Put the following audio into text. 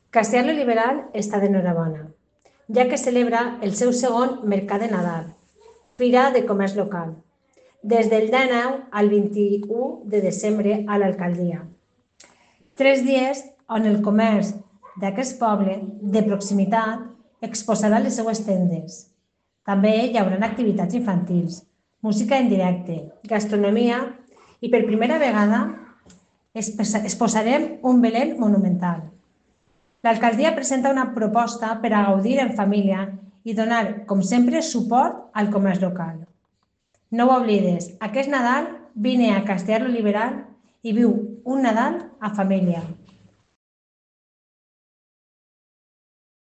Castellar Liberal està d'enhorabona, ja que celebra el seu segon Mercat de Nadal, Fira de Comerç Local, des del 19 al 21 de desembre a l'alcaldia. 3 dies on el comerç d'aquest poble de proximitat exposarà les seues tendes. També hi haurà activitats infantils, música en directe, gastronomia i per primera vegada exposarem un Belén monumental. L'alcaldia presenta una proposta per a gaudir en família i donar, com sempre, suport al comerç local. No ho oblides, aquest Nadal vine a Castellar Liberal i viu un Nadal a família.